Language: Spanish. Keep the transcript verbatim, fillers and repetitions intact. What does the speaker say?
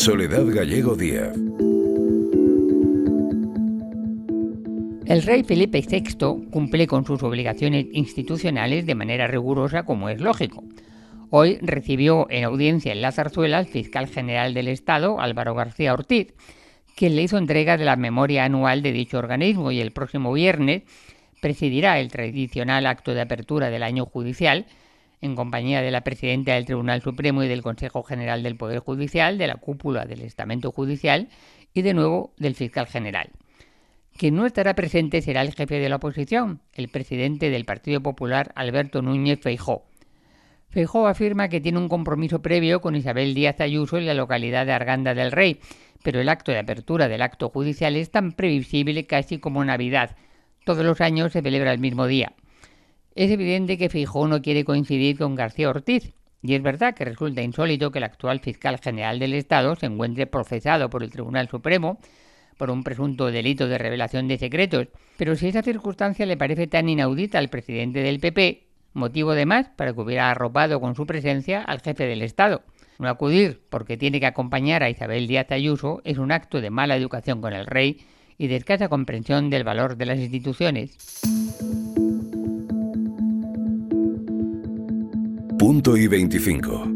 Soledad Gallego Díaz. El rey Felipe sexto cumple con sus obligaciones institucionales de manera rigurosa, como es lógico. Hoy recibió en audiencia en la Zarzuela al fiscal general del Estado, Álvaro García Ortiz, quien le hizo entrega de la memoria anual de dicho organismo, y el próximo viernes presidirá el tradicional acto de apertura del año judicial en compañía de la presidenta del Tribunal Supremo y del Consejo General del Poder Judicial, de la cúpula del Estamento Judicial y de nuevo del fiscal general. Quien no estará presente será el jefe de la oposición, el presidente del Partido Popular, Alberto Núñez Feijóo. Feijóo afirma que tiene un compromiso previo con Isabel Díaz Ayuso en la localidad de Arganda del Rey, pero el acto de apertura del acto judicial es tan previsible casi como Navidad. Todos los años se celebra el mismo día. Es evidente que Feijóo no quiere coincidir con García Ortiz, y es verdad que resulta insólito que el actual fiscal general del Estado se encuentre procesado por el Tribunal Supremo por un presunto delito de revelación de secretos, pero si esa circunstancia le parece tan inaudita al presidente del P P, motivo de más para que hubiera arropado con su presencia al jefe del Estado. No acudir porque tiene que acompañar a Isabel Díaz Ayuso es un acto de mala educación con el rey y de escasa comprensión del valor de las instituciones. Punto y veinticinco.